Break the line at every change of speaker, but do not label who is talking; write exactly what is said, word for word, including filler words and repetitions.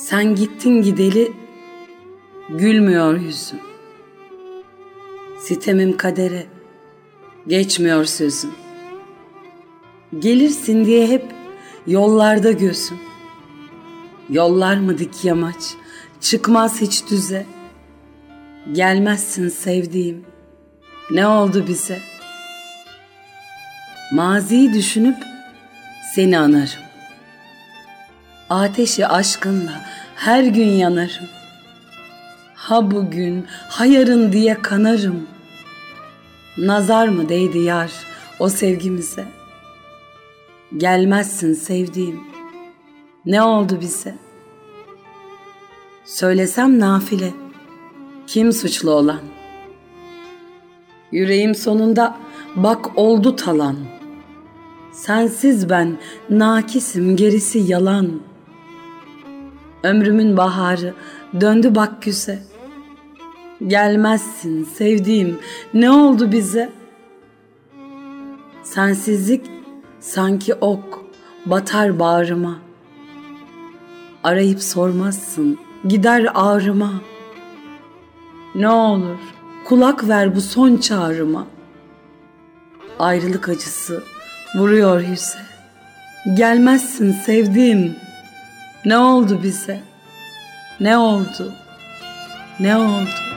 Sen gittin gideli gülmüyor yüzüm. Sitemim kadere geçmiyor sözüm. Gelirsin diye hep yollarda gözüm. Yollar mı dik yamaç, çıkmaz hiç düze. Gelmezsin sevdiğim, ne oldu bize? Maziyi düşünüp seni anarım. Ateşi aşkınla her gün yanarım. Ha bugün, ha yarın diye kanarım. Nazar mı değdi yar o sevgimize? Gelmezsin sevdiğim, ne oldu bize? Söylesem nafile, kim suçlu olan? Yüreğim sonunda bak oldu talan. Sensiz ben nakisim, gerisi yalan. Ömrümün baharı döndü bak güze. Gelmezsin sevdiğim, ne oldu bize? Sensizlik sanki ok batar bağrıma. Arayıp sormazsın, gider ağrıma. Ne olur kulak ver bu son çağrıma. Ayrılık acısı vuruyor yüze. Gelmezsin sevdiğim, ne oldu bize? Ne oldu? Ne oldu?